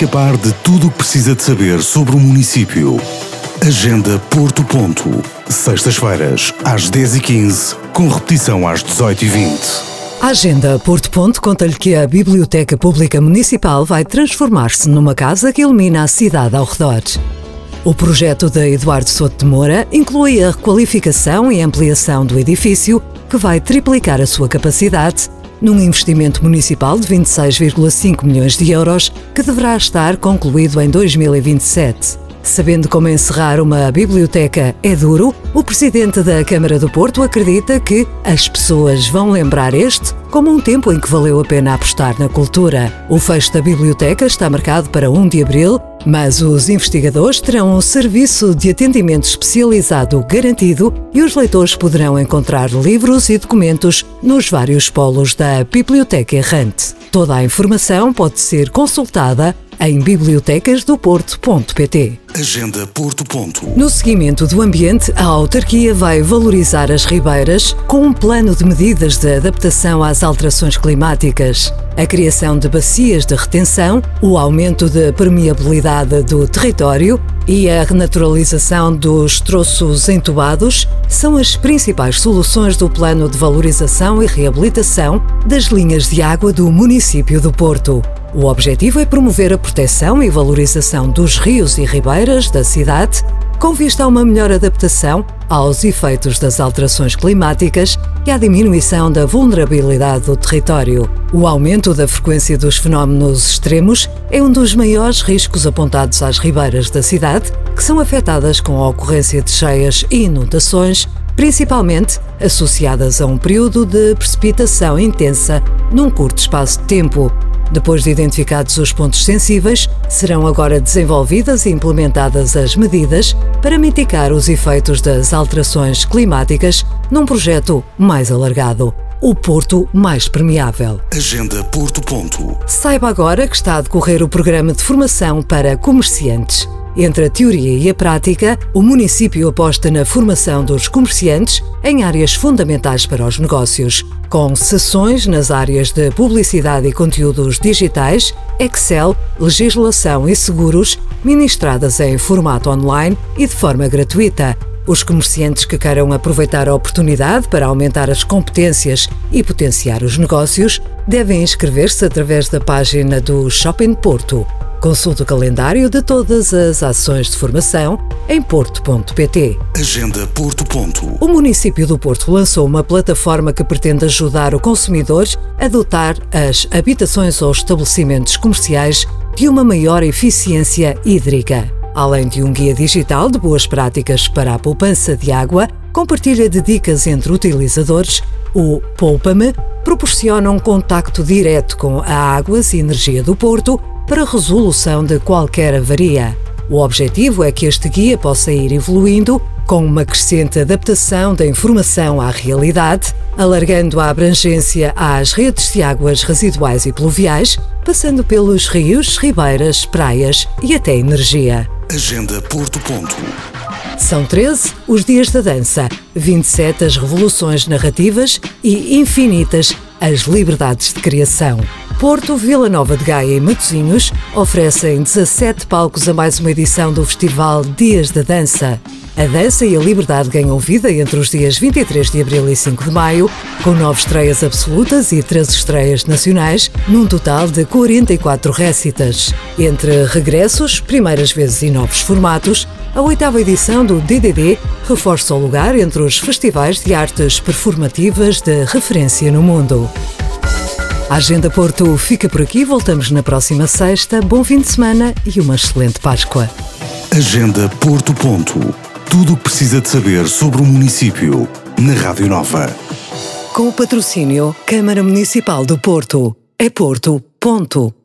fique a par de tudo o que precisa de saber sobre o município. Agenda Porto Ponto. Sextas-feiras, às 10h15, com repetição às 18h20. A Agenda Porto Ponto conta-lhe que a Biblioteca Pública Municipal vai transformar-se numa casa que ilumina a cidade ao redor. O projeto de Eduardo Souto de Moura inclui a requalificação e ampliação do edifício, que vai triplicar a sua capacidade, num investimento municipal de 26,5 milhões de euros, que deverá estar concluído em 2027. Sabendo como encerrar uma biblioteca é duro, o presidente da Câmara do Porto acredita que as pessoas vão lembrar este como um tempo em que valeu a pena apostar na cultura. O fecho da biblioteca está marcado para 1 de abril, mas os investigadores terão um serviço de atendimento especializado garantido e os leitores poderão encontrar livros e documentos nos vários polos da Biblioteca Errante. Toda a informação pode ser consultada em bibliotecasdoporto.pt. Agenda Porto Ponto. No seguimento do ambiente, a autarquia vai valorizar as ribeiras com um plano de medidas de adaptação às alterações climáticas. A criação de bacias de retenção, o aumento da permeabilidade do território e a renaturalização dos troços entubados são as principais soluções do plano de valorização e reabilitação das linhas de água do município do Porto. O objetivo é promover a proteção e valorização dos rios e ribeiras da cidade, com vista a uma melhor adaptação aos efeitos das alterações climáticas e à diminuição da vulnerabilidade do território. O aumento da frequência dos fenómenos extremos é um dos maiores riscos apontados às ribeiras da cidade, que são afetadas com a ocorrência de cheias e inundações, principalmente associadas a um período de precipitação intensa num curto espaço de tempo. Depois de identificados os pontos sensíveis, serão agora desenvolvidas e implementadas as medidas para mitigar os efeitos das alterações climáticas num projeto mais alargado. O Porto mais permeável. Agenda Porto Ponto. Saiba agora que está a decorrer o programa de formação para comerciantes. Entre a teoria e a prática, o município aposta na formação dos comerciantes em áreas fundamentais para os negócios, com sessões nas áreas de publicidade e conteúdos digitais, Excel, legislação e seguros, ministradas em formato online e de forma gratuita. Os comerciantes que queiram aproveitar a oportunidade para aumentar as competências e potenciar os negócios devem inscrever-se através da página do Shopping Porto. Consulte o calendário de todas as ações de formação em porto.pt. Agenda Porto Ponto. O município do Porto lançou uma plataforma que pretende ajudar o consumidor a dotar as habitações ou estabelecimentos comerciais de uma maior eficiência hídrica. Além de um guia digital de boas práticas para a poupança de água, com partilha de dicas entre utilizadores, o Poupa-me proporciona um contacto direto com a Águas e Energia do Porto para a resolução de qualquer avaria. O objetivo é que este guia possa ir evoluindo com uma crescente adaptação da informação à realidade, alargando a abrangência às redes de águas residuais e pluviais, passando pelos rios, ribeiras, praias e até energia. Agenda Porto Ponto. São 13 os dias da dança, 27 as revoluções narrativas e infinitas as liberdades de criação. Porto, Vila Nova de Gaia e Matosinhos oferecem 17 palcos a mais uma edição do Festival Dias da Dança. A dança e a liberdade ganham vida entre os dias 23 de abril e 5 de maio, com 9 estreias absolutas e 13 estreias nacionais, num total de 44 récitas. Entre regressos, primeiras vezes e novos formatos, a 8ª edição do DDD reforça o lugar entre os festivais de artes performativas de referência no mundo. A Agenda Porto fica por aqui, voltamos na próxima sexta. Bom fim de semana e uma excelente Páscoa. Agenda Porto Ponto. Tudo o que precisa de saber sobre o município, na Rádio Nova. Com o patrocínio Câmara Municipal do Porto. É Porto, ponto.